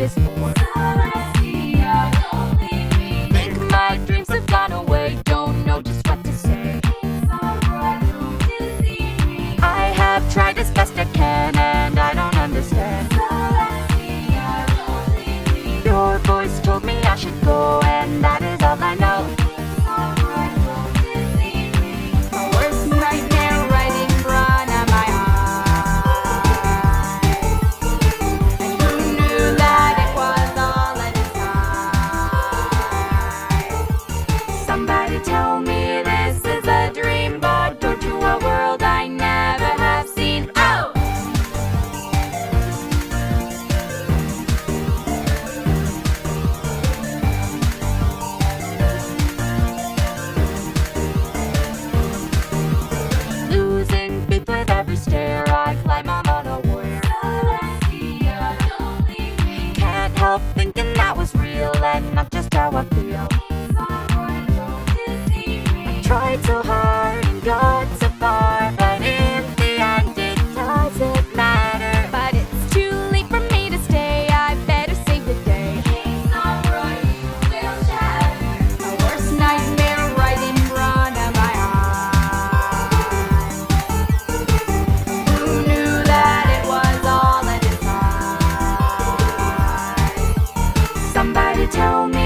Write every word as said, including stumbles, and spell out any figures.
is for. Think my dreams have gone away, don't know just what to say. I have tried as best I can and I don't understand. Your voice told me I should go and that is all I know. My worst nightmare right in front of my eyes. And who knew that it was all a disguise? Somebody tell me this is a dream, but door to a world I never have seen. Oh! Losing faith with every stare, I climb, I'm unaware. Can't help thinking that was real and not just how I feel. I tried so hard and got so far, but in the end it doesn't matter. But it's too late for me to stay, I better save the day. My worst nightmare right in front of my eyes. Who knew that it was all a disguise? Somebody tell me